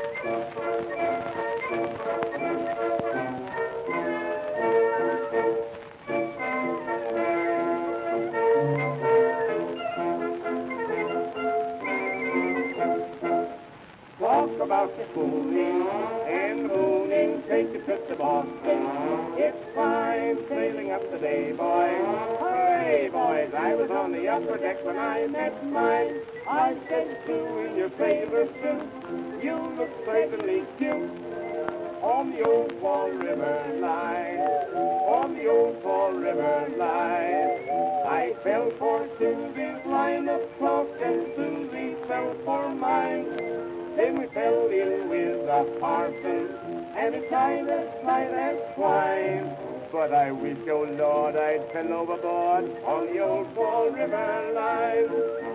Talk about the schooling and the mooning, take a trip to Boston. It's fine sailing up the day, boys. Hooray, boys! I was on the upper deck when I met mine. I said, Sue, in your sailor suit, you look certainly cute. On the old Fall River line, on the old Fall River line. I fell for Susie's line of talk, and Susie fell for mine. Then we fell in with a parson, and he tied us tight as twine. But I wish, oh Lord, I'd fell overboard on the old Fall River line.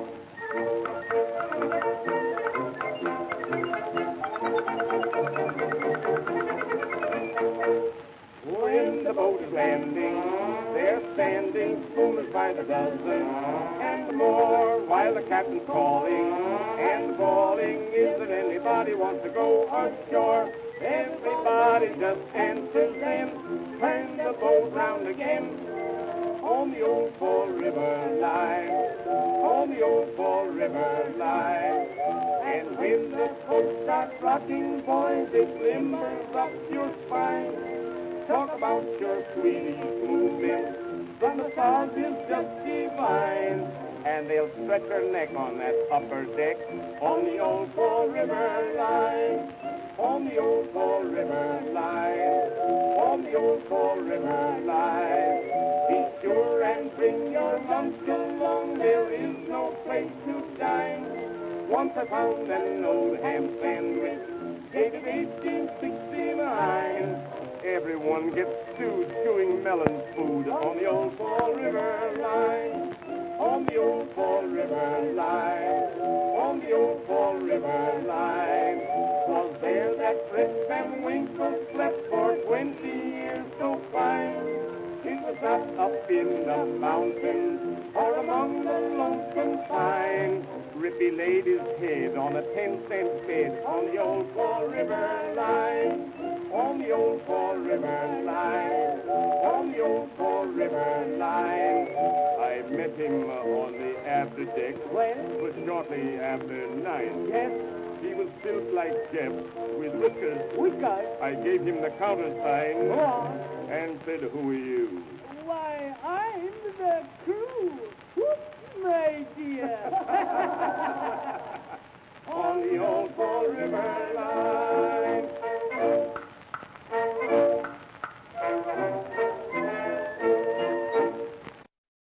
When the boat is landing, they're standing schooners by the dozen and more, while the captain's calling, and the bawling is that anybody wants to go ashore. Everybody just answers them, turn the boat round again. On the old Fall River line, on the old Fall River line. And when the boat starts rocking, boys, it limbers up your spine. Talk about your sweetie moving from the stars is just divine. And they'll stretch her neck on that upper deck on the old Fall River line. On the old Fall River line. On the old Fall River line. Be sure and bring your lunch along. There is no place to dine. Once I found an old ham sandwich dated 1869. Everyone gets stewed chewing melon food on the old Fall River line. On the old Fall River line. On the old Fall River line. Was there that Fritz Van Winkle slept for 20 years so fine? It was not up in the mountains or among the lonesome pines. Rippy laid his head on a 10-cent bed on the old Fall River line. On the old Fall River line. On the old Fall River line. I met him on the after deck. When? It was shortly after 9. Yes? He was built like Jeff, with whiskers. Whiskers? I gave him the countersign. Go on. And said, who are you? Why, I'm the crew. Whoop, my dear.